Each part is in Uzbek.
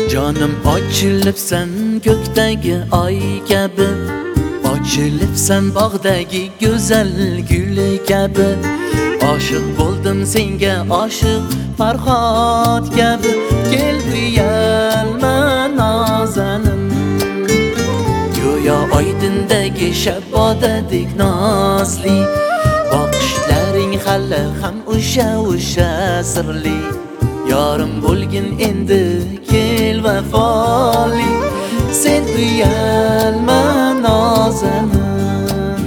Canım ochilibsan ko'kdagi oy kabi, ochilibsan bog'dagi go'zal gul kabi. Oshiq bo'ldim senga, oshiq Farhod kabi. Kel uyalma nozanim, go'yo oydindagi shabodadek nozli. Boqishlaring hali ham o'sha sirli. Yorim bo'lgin endi kel vafoli, sen uyalma nozanim.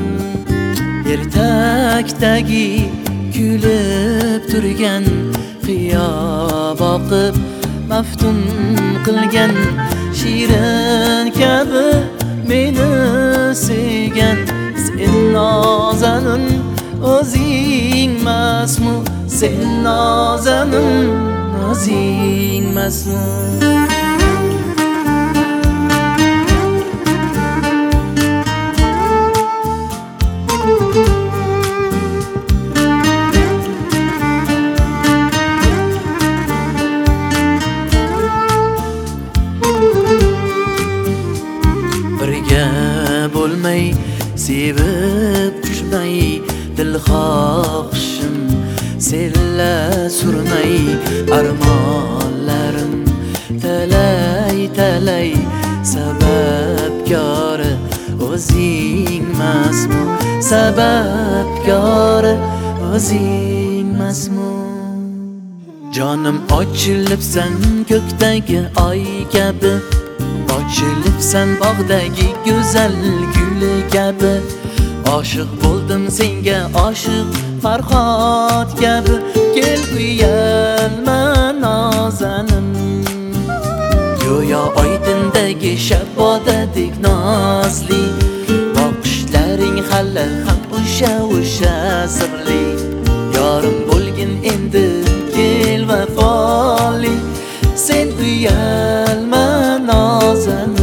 Ertakdagi kulib turgan qiyo boqib maftun qilgan shirin kabi meni sevgan. Sen nozanin o'zingmasmi, sen nozanin o'zingmasmi? Birga bo'lmay, sevib tushmay, dil xohishim sella surmay. Armonlarim talay sababkori o'zingmasmi, sababkori o'zingmasmi? Jonim ochilibsan ko'kdagi oy kabi, ochilibsan bog'dagi go'zal gul kabi. Oshiq bo'ldim senga, oshiq Farhod kabi. Kel uyalma nozanim, go'yo oydindagi shabodadek nozli. Boqishlaring hali ham o'sha sirli. Yorim bo'lgin endi kel vafoli, sen uyalma nozanim.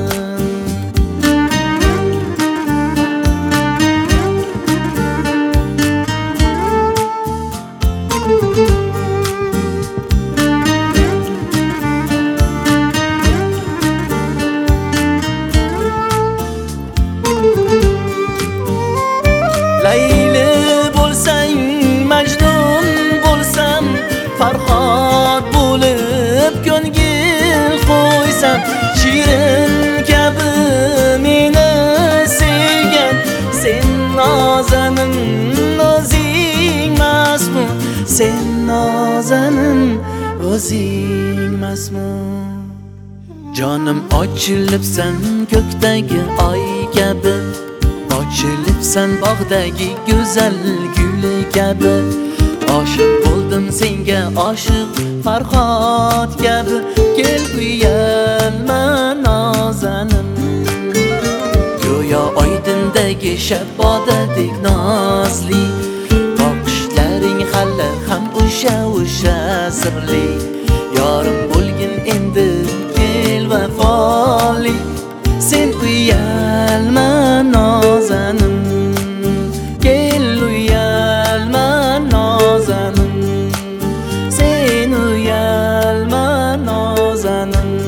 Layli bo'lsang, Majnun bo'lsam, Farhod bo'lib ko'ngil qo'ysam. Shirin kabi meni sevgan, sen nozanin o'zingmasmi, sen nozanin o'zingmasmi? Jonim ochilibsan ko'kdagi oy kabi, ochilibsan bog'dagi go'zal gul kabi. Oshiq bo'ldim senga, oshiq Farhod kabi. Kel uyalma nozanim, go'yo oydindagi shabodadek nozli. Boqishlaring hali ham o'sha sirli. Yorim bo'lgin endi kel vafoli, sen uyalma nozanim. Kel uyalma nozanim, sen uyalma nozanim.